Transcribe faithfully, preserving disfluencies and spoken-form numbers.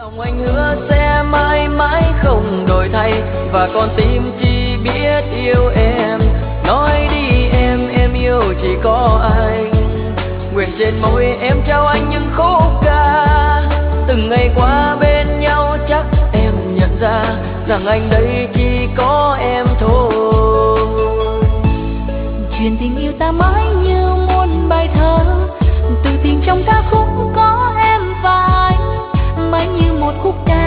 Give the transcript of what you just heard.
Lòng anh hứa sẽ mãi mãi không đổi thay, và con tim chỉ biết yêu em. Nói đi em, em yêu chỉ có anh. Nguyện trên môi em trao anh những khúc ca. Từng ngày qua bên nhau chắc em nhận ra rằng anh đây chỉ có em thôi. Chuyện tình yêu ta mãi như muôn bài thơ, từ tình trong ca khúc có em và anh, mãi như một khúc ca